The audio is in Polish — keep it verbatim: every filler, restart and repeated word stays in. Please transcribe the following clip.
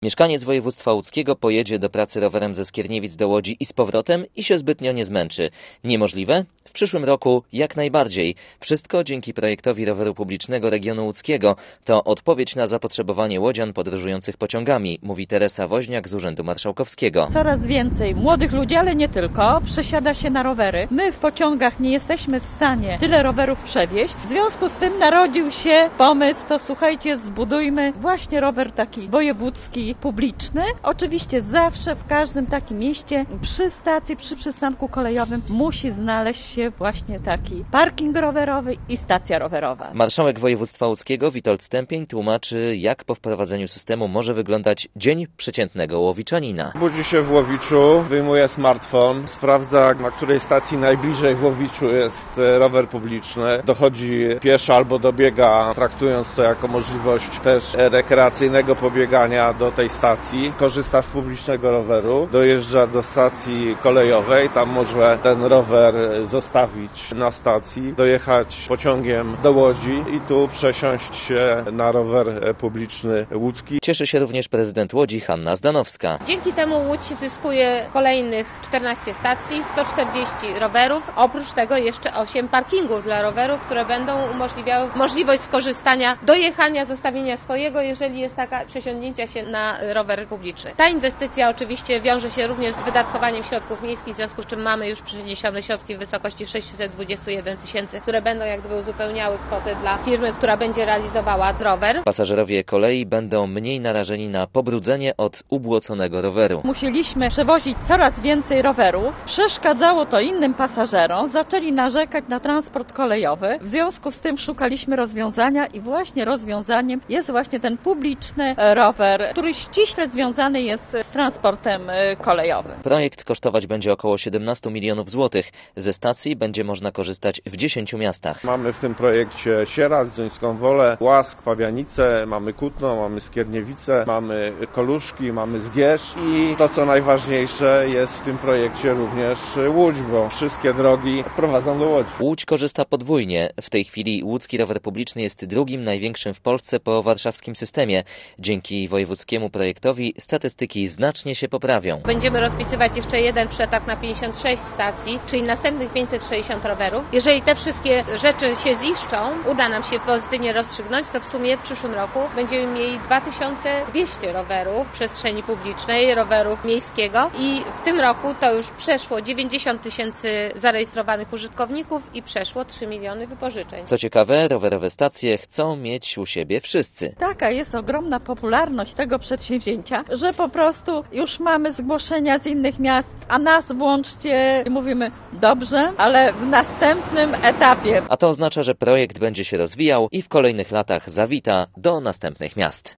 Mieszkaniec województwa łódzkiego pojedzie do pracy rowerem ze Skierniewic do Łodzi i z powrotem i się zbytnio nie zmęczy. Niemożliwe? W przyszłym roku jak najbardziej. Wszystko dzięki projektowi roweru publicznego regionu łódzkiego. To odpowiedź na zapotrzebowanie łodzian podróżujących pociągami, mówi Teresa Woźniak z Urzędu Marszałkowskiego. Coraz więcej młodych ludzi, ale nie tylko, przesiada się na rowery. My w pociągach nie jesteśmy w stanie tyle rowerów przewieźć. W związku z tym narodził się pomysł, to słuchajcie, zbudujmy właśnie rower taki wojewódzki, publiczny. Oczywiście zawsze w każdym takim mieście przy stacji, przy przystanku kolejowym musi znaleźć się właśnie taki parking rowerowy i stacja rowerowa. Marszałek województwa łódzkiego Witold Stępień tłumaczy, jak po wprowadzeniu systemu może wyglądać dzień przeciętnego łowiczanina. Budzi się w Łowiczu, wyjmuje smartfon, sprawdza, na której stacji najbliżej w Łowiczu jest rower publiczny, dochodzi pieszo albo dobiega, traktując to jako możliwość też rekreacyjnego pobiegania do tej stacji, korzysta z publicznego roweru, dojeżdża do stacji kolejowej, tam może ten rower zostawić na stacji, dojechać pociągiem do Łodzi i tu przesiąść się na rower publiczny łódzki. Cieszy się również prezydent Łodzi Hanna Zdanowska. Dzięki temu Łódź zyskuje kolejnych czternaście stacji, sto czterdzieści rowerów, oprócz tego jeszcze osiem parkingów dla rowerów, które będą umożliwiały możliwość skorzystania, dojechania, zostawienia swojego, jeżeli jest taka, przesiądnięcia się na rower publiczny. Ta inwestycja oczywiście wiąże się również z wydatkowaniem środków miejskich, w związku z czym mamy już przeniesione środki w wysokości sześćset dwadzieścia jeden tysięcy, które będą jak gdyby uzupełniały kwotę dla firmy, która będzie realizowała rower. Pasażerowie kolei będą mniej narażeni na pobrudzenie od ubłoconego roweru. Musieliśmy przewozić coraz więcej rowerów. Przeszkadzało to innym pasażerom. Zaczęli narzekać na transport kolejowy. W związku z tym szukaliśmy rozwiązania i właśnie rozwiązaniem jest właśnie ten publiczny rower, który ściśle związany jest z transportem kolejowym. Projekt kosztować będzie około siedemnaście milionów złotych. Ze stacji będzie można korzystać w dziesięciu miastach. Mamy w tym projekcie Sieradz, Duńską Wolę, Łask, Pabianice, mamy Kutno, mamy Skierniewice, mamy Koluszki, mamy Zgierz i to, co najważniejsze, jest w tym projekcie również Łódź, bo wszystkie drogi prowadzą do Łodzi. Łódź korzysta podwójnie. W tej chwili łódzki rower publiczny jest drugim największym w Polsce po warszawskim systemie. Dzięki wojewódzkiemu projektowi statystyki znacznie się poprawią. Będziemy rozpisywać jeszcze jeden przetarg na pięćdziesiąt sześć stacji, czyli następnych pięćset sześćdziesiąt rowerów. Jeżeli te wszystkie rzeczy się ziszczą, uda nam się pozytywnie rozstrzygnąć, to w sumie w przyszłym roku będziemy mieli dwa tysiące dwieście rowerów w przestrzeni publicznej, rowerów miejskiego i w tym roku to już przeszło dziewięćdziesiąt tysięcy zarejestrowanych użytkowników i przeszło trzy miliony wypożyczeń. Co ciekawe, rowerowe stacje chcą mieć u siebie wszyscy. Taka jest ogromna popularność tego przedsięwzięcia, że po prostu już mamy zgłoszenia z innych miast, a nas włączcie i mówimy dobrze, ale w następnym etapie. A to oznacza, że projekt będzie się rozwijał i w kolejnych latach zawita do następnych miast.